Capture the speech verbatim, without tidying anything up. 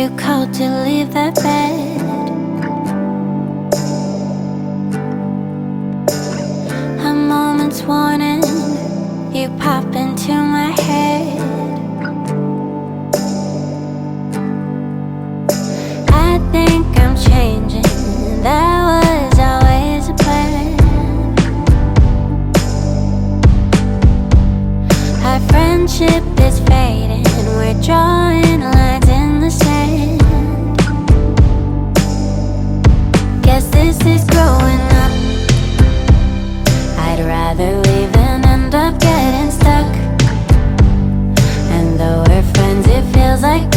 too cold to leave the bed. A moment's warning, you pop into my head. I think I'm changing, that was always a plan. Our friendship is fading, we're drawing lines in the sand. Guess this is growing up. I'd rather leave than end up getting stuck. And though we're friends, it feels like